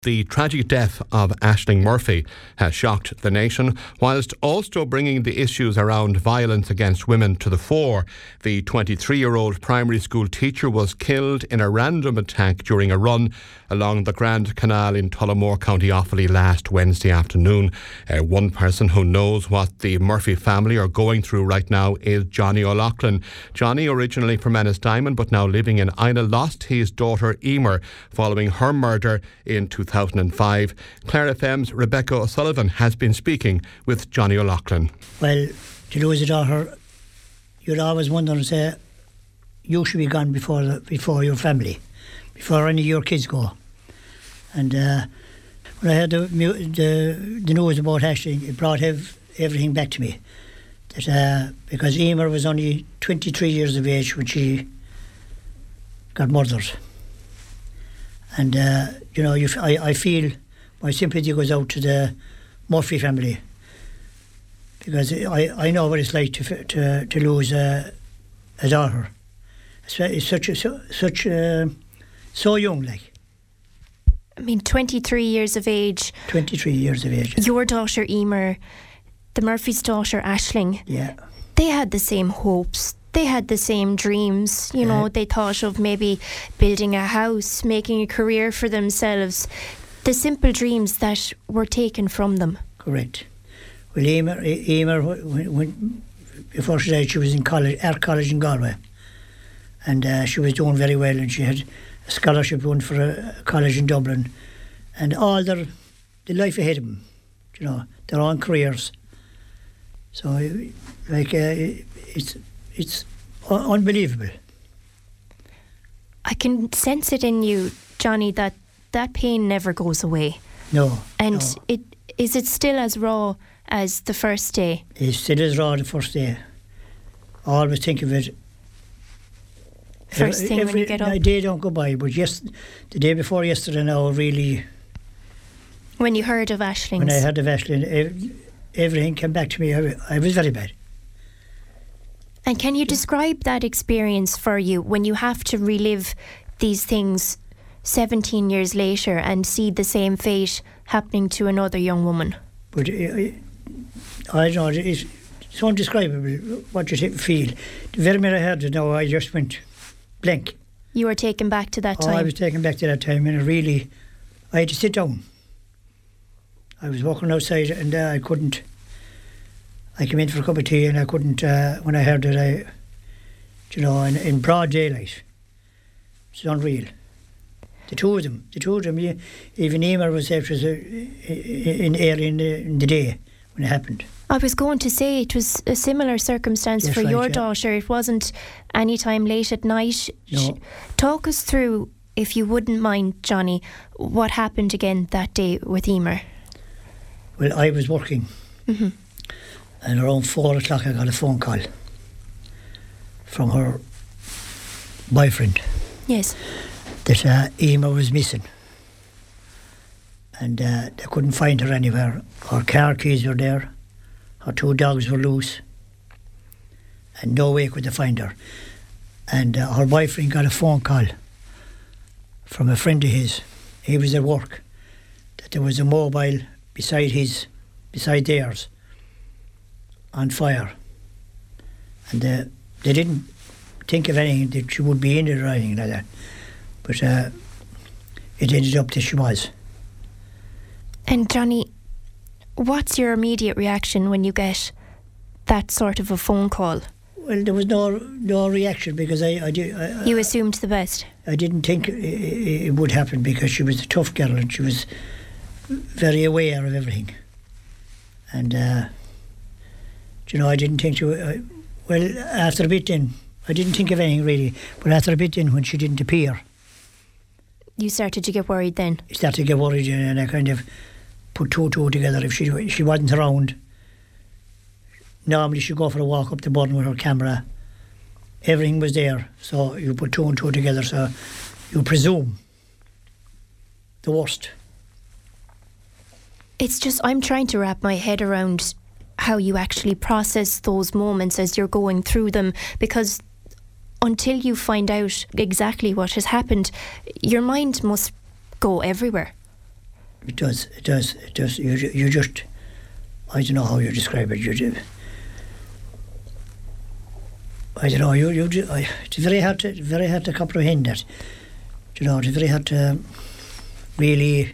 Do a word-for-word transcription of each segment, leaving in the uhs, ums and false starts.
The tragic death of Aisling Murphy has shocked the nation, whilst also bringing the issues around violence against women to the fore. The twenty-three-year-old primary school teacher was killed in a random attack during a run along the Grand Canal in Tullamore, County Offaly last Wednesday afternoon. Uh, one person who knows what the Murphy family are going through right now is Johnny O'Loughlin. Johnny, originally from Ennisdiamond but now living in Inagh, lost his daughter Emer following her murder in two thousand five. Clare F M's Rebecca O'Sullivan has been speaking with Johnny O'Loughlin. Well, to lose a daughter, you'd always wonder and say, you should be gone before the, before your family, before any of your kids go. And uh, when I heard the, the, the news about Aisling, it brought ev- everything back to me. That uh, because Emer was only twenty-three years of age when she got murdered. And, uh, you know, you f- I, I feel my sympathy goes out to the Murphy family, because I, I know what it's like to to, to lose a, a daughter. It's, it's such a, so, such a, so young, like. I mean, twenty-three years of age. twenty-three years of age. Your daughter Emer, the Murphy's daughter Aisling. Yeah. They had the same hopes. They had the same dreams. You know, they thought of maybe building a house, making a career for themselves. The simple dreams that were taken from them. Correct. Well, Emer, Emer when, when, before she died, she was in college, Art College in Galway. And uh, she was doing very well, and she had a scholarship won for a, a college in Dublin. And all their the life ahead of them, you know, their own careers. So, like, uh, it's... It's unbelievable. I can sense it in you, Johnny, that that pain never goes away. No. And no. it is it still as raw as the first day? It's still as raw the first day. I always think of it. First every, thing every, when you get up? A day don't go by, but yes, the day before yesterday now really... When you heard of Aisling's? When I heard of Aisling, everything came back to me. I, I was very bad. And can you describe that experience for you when you have to relive these things seventeen years later and see the same fate happening to another young woman? But uh, I don't know, it's, it's undescribable what you feel. The very minute I heard it now, I just went blank. You were taken back to that oh, time? I was taken back to that time, and it really, I had to sit down. I was walking outside and uh, I couldn't. I came in for a cup of tea and I couldn't, uh, when I heard it, I, you know, in, in broad daylight. It's unreal. The two of them, the two of them, yeah, even Emer was there, it was uh, in early in the, in the day when it happened. I was going to say it was a similar circumstance yes, for right, your yeah. daughter. It wasn't any time late at night. No. Talk us through, if you wouldn't mind, Johnny, what happened again that day with Emer. Well, I was working. Mm-hmm. And around four o'clock I got a phone call from her boyfriend. Yes. That uh, Emer was missing. And uh, they couldn't find her anywhere. Her car keys were there. Her two dogs were loose. And no way could they find her. And uh, her boyfriend got a phone call from a friend of his. He was at work. That there was a mobile beside his, beside theirs, on fire, and uh, they didn't think of anything that she would be in it or anything like that, but uh, it ended up that she was. And Johnny, what's your immediate reaction when you get that sort of a phone call? Well, there was no no reaction because I I, did, I, you assumed the best. I didn't think it, it would happen because she was a tough girl and she was very aware of everything, and. Uh, You know, I didn't think to. Uh, well, after a bit then, I didn't think of anything really. But after a bit then, when she didn't appear, you started to get worried. Then I started to get worried, and I kind of put two and two together. If she if she wasn't around, normally she'd go for a walk up the Burren with her camera. Everything was there, so you put two and two together. So you presume the worst. It's just I'm trying to wrap my head around how you actually process those moments as you're going through them, because until you find out exactly what has happened, your mind must go everywhere. It does, it does, it does. You, you just, I don't know how you describe it. You do. I don't know. You, you. Do, I, it's very hard to, very hard to comprehend that. You know, it's very hard to really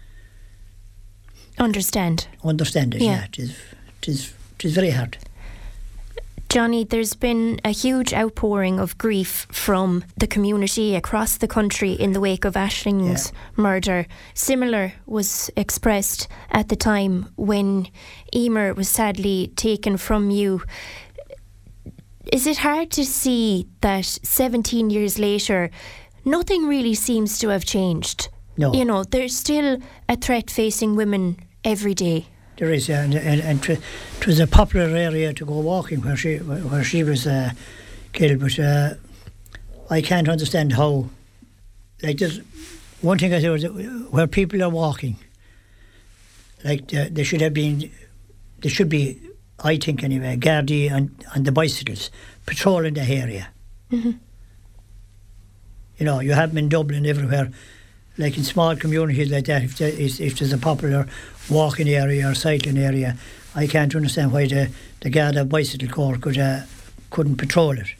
understand. Understand it. Yeah, yeah it is. It is. It is very hard. Johnny, there's been a huge outpouring of grief from the community across the country in the wake of Aisling's yeah. murder. Similar was expressed at the time when Emer was sadly taken from you. Is it hard to see that seventeen years later, nothing really seems to have changed? No. You know, there's still a threat facing women every day. There is, yeah, and and, and it was a popular area to go walking where she where she was uh, killed. But uh, I can't understand how. Like, there's one thing I say was where people are walking. Like uh, there should have been, there should be, I think anyway, Gardaí and and the bicycles patrolling the area. Mm-hmm. You know, you have them in Dublin everywhere. Like in small communities like that, if, there is, if there's a popular walking area or cycling area, I can't understand why the, the Garda Bicycle Corps could, uh, couldn't patrol it.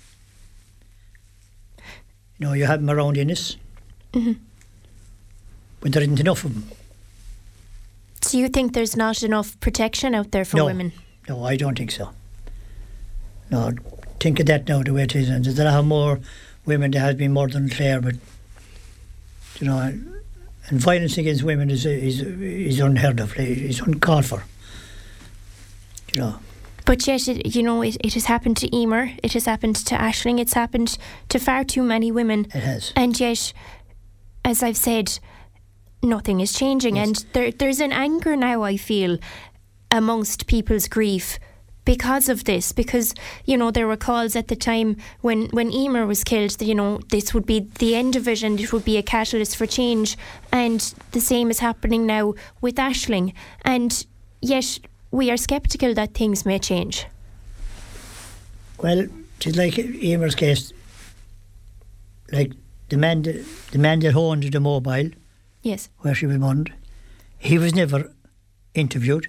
You know, you have them around Innis, mm-hmm. but there isn't enough of them. So you think there's not enough protection out there for no, women? No, I don't think so. No, think of that now the way it is. And there's a lot more women that has been murdered in Clare, but you know, and violence against women is is is unheard of. It's uncalled for. You know. But yet, it, you know, it, it has happened to Emer. It has happened to Aisling. It's happened to far too many women. It has. And yet, as I've said, nothing is changing. Yes. And there there's an anger now, I feel, amongst people's grief because of this, because, you know, there were calls at the time when, when Emer was killed that, you know, this would be the end of it and it would be a catalyst for change, and the same is happening now with Aisling, and yet we are sceptical that things may change. Well, it's like Emer's case, like the man, that, the man that owned the mobile, yes, where she was murdered, he was never interviewed.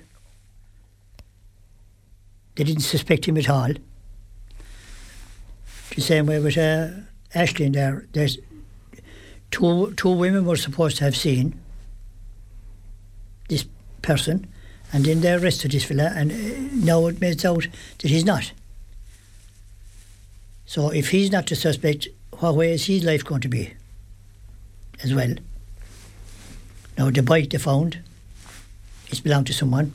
They didn't suspect him at all. The same way with uh, Aisling there. There's two two women were supposed to have seen this person, and then they arrested this fella, and uh, now it makes out that he's not. So if he's not the suspect, what way is his life going to be as well? Now the bike they found, it's belonged to someone.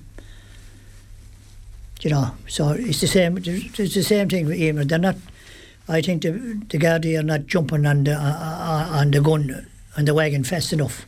You know, so it's the same. It's the same thing with Emer. They're not. I think the the Gardaí are not jumping on the uh, on the gun on the wagon fast enough.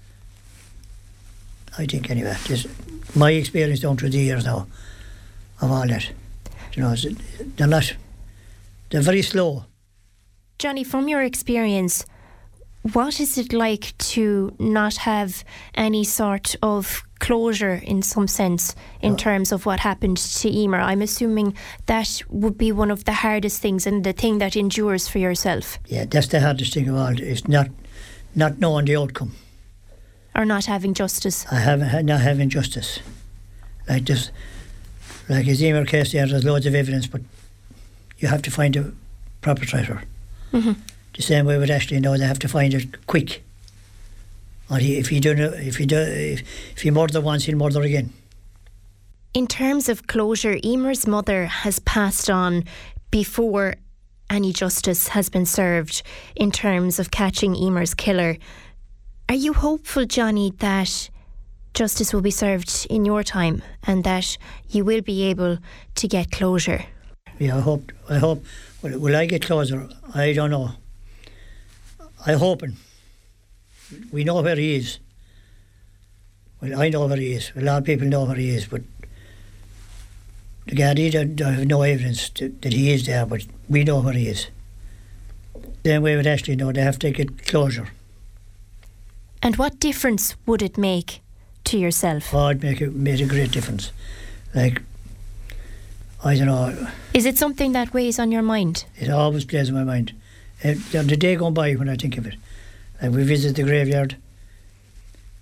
I think anyway. Just my experience down through the years now of all that. You know, they're not. They're very slow. Johnny, from your experience, what is it like to not have any sort of closure in some sense in oh. terms of what happened to Emer? I'm assuming that would be one of the hardest things and the thing that endures for yourself. Yeah, that's the hardest thing of all, is not not knowing the outcome. Or not having justice. I haven't not having justice. Like this, like his Emer case there, there's loads of evidence, but you have to find a perpetrator. Mm-hmm. The same way with Aisling now, they have to find it quick. Or he, if he do, if he do, if, if he murder once, he'll murder again. In terms of closure, Emer's mother has passed on before any justice has been served in terms of catching Emer's killer. Are you hopeful, Johnny, that justice will be served in your time and that you will be able to get closure? Yeah, I hope. I hope. Will, will I get closure? I don't know. I'm hoping. We know where he is. Well, I know where he is. A lot of people know where he is, but the Gardaí don't, don't have no evidence to, that he is there, but we know where he is. Same way with Aisling, no, they have to get closure. And what difference would it make to yourself? Oh, it make a, made a great difference. Like, I don't know. Is it something that weighs on your mind? It always plays on my mind. Uh, the day gone by when I think of it. Like, we visit the graveyard,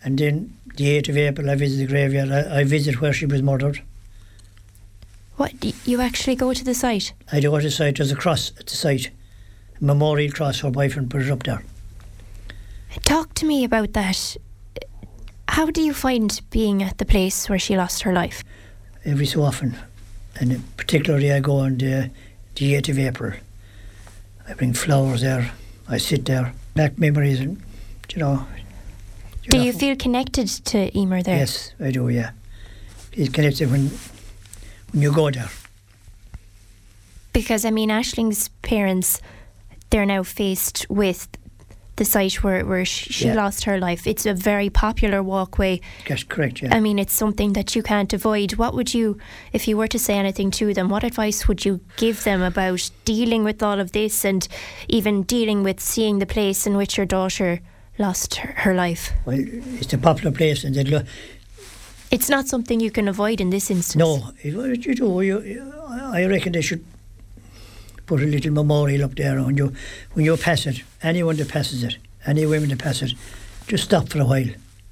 And then the eighth of April, I visit the graveyard. I, I visit where she was murdered. What, d- you actually go to the site? I do go to the site. There's a cross at the site, a memorial cross. Her boyfriend put it up there. Talk to me about that. How do you find being at the place where she lost her life? Every so often, and particularly I go on the, the eighth of April. I bring flowers there. I sit there. Back memories, and you know. Do you feel connected to Emer there? Yes, I do. Yeah, it's connected when when you go there. Because I mean, Aisling's parents, they're now faced with the site where, where she, she Yeah. lost her life. It's a very popular walkway. That's correct. Yeah. I mean, it's something that you can't avoid. What would you, if you were to say anything to them, what advice would you give them about dealing with all of this and even dealing with seeing the place in which your daughter lost her, her life? Well, it's a popular place, and they'd lo- It's not something you can avoid in this instance. no, it- what you do. You, I reckon they should put a little memorial up there, and when you when you pass it, anyone that passes it, any women that pass it, just stop for a while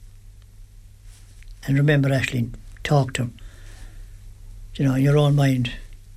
and remember Aisling. Talk to them. You know, in your own mind.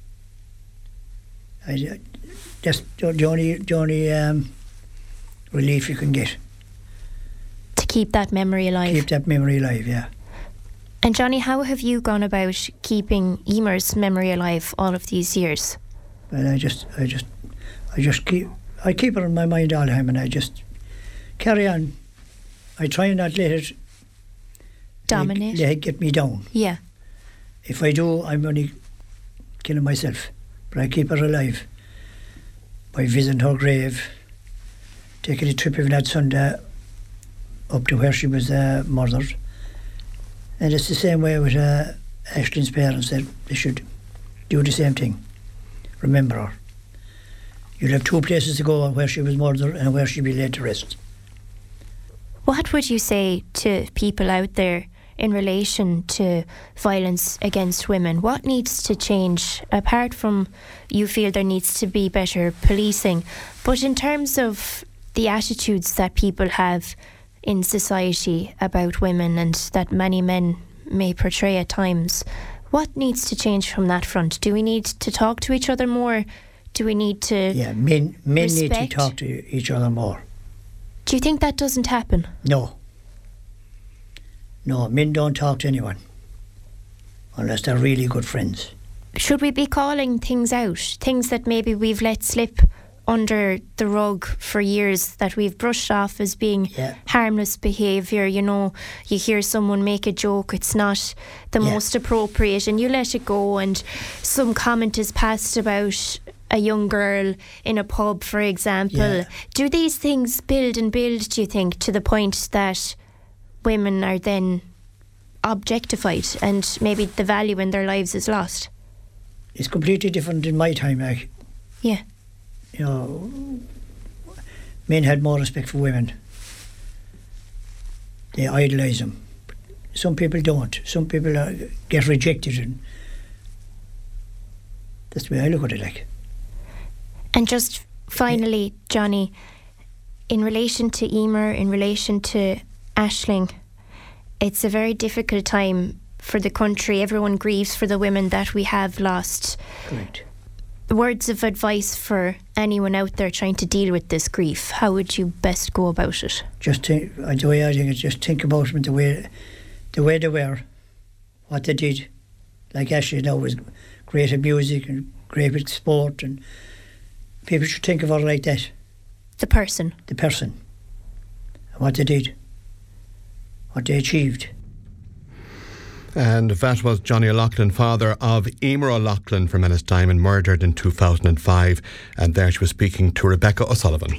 I, that's the only the only um, relief you can get. To keep that memory alive. Keep that memory alive. Yeah. And Johnny, how have you gone about keeping Emer's memory alive all of these years? And I just, I just, I just keep, I keep it in my mind all the time, and I just carry on. I try not let it Dominate? Let it get me down. Yeah. If I do, I'm only killing myself. But I keep her alive by visiting her grave, taking a trip every night Sunday up to where she was uh, murdered. And it's the same way with uh, Aisling's parents, that they should do the same thing. Remember her. You'll have two places to go, where she was murdered and where she'll be laid to rest. What would you say to people out there in relation to violence against women? What needs to change, apart from you feel there needs to be better policing, but in terms of the attitudes that people have in society about women and that many men may portray at times, what needs to change from that front? Do we need to talk to each other more? Do we need to Yeah, men, men need to respect? talk to each other more. Do you think that doesn't happen? No. No, men don't talk to anyone unless they're really good friends. Should we be calling things out? Things that maybe we've let slip under the rug for years, that we've brushed off as being Yeah. harmless behaviour. You know, you hear someone make a joke, it's not the Yeah. most appropriate, and you let it go, and some comment is passed about a young girl in a pub, for example. Yeah. Do these things build and build, do you think, to the point that women are then objectified and maybe the value in their lives is lost? It's completely different in my time. Like, Yeah. you know, men had more respect for women. They idolise them. Some people don't. Some people are, get rejected, and that's the way I look at it. Like, And just finally, Johnny, in relation to Emer, in relation to Aisling, it's a very difficult time for the country. Everyone grieves for the women that we have lost. correct. Words of advice for anyone out there trying to deal with this grief. How would you best go about it? Just think, uh, the way I think it, just think about them the way, the way they were, what they did. Like Ashley now was great at music and great at sport, and people should think of her like that, The person. the person, and what they did, what they achieved. And that was Johnny O'Loughlin, father of Emer O'Loughlin from Ennis Diamond, murdered in two thousand five. And there she was speaking to Rebecca O'Sullivan.